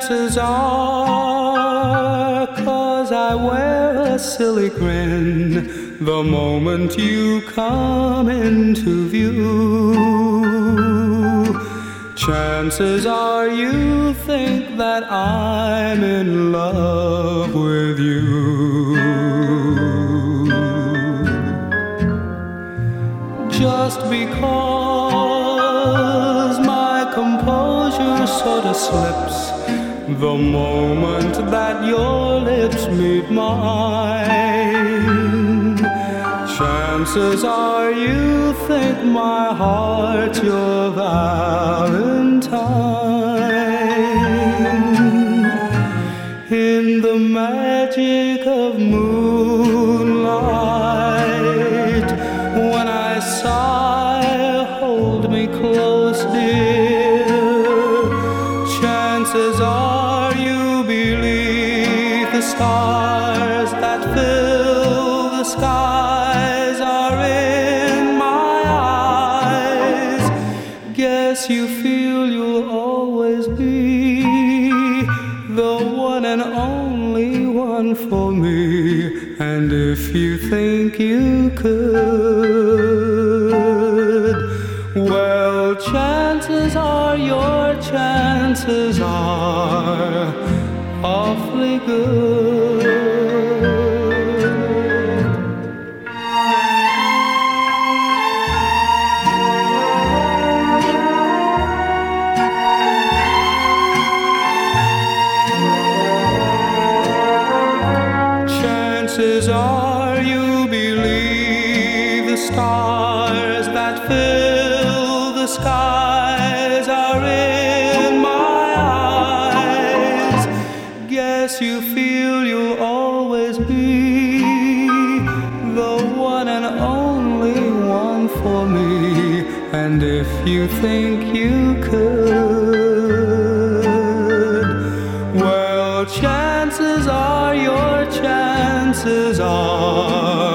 chances are, 'cause I wear a silly grin the moment you come into view. Chances are you think that I'm in love with you. Just because my composure sort of slips the moment that your lips meet mine. Chances are you think my heart's your Valentine. In the magic of moonlight, when I sigh, hold me close, dear. Chances are you believe the stars that fill the skies are in my eyes. Guess you feel you'll always be the one and only one for me. And if you think you could, well, chances are your chances are awfully good. Chances are you believe the stars that fill the skies are in my eyes. Guess you feel you'll always be the one and only one for me. And if you think you could, well, chances are your chances are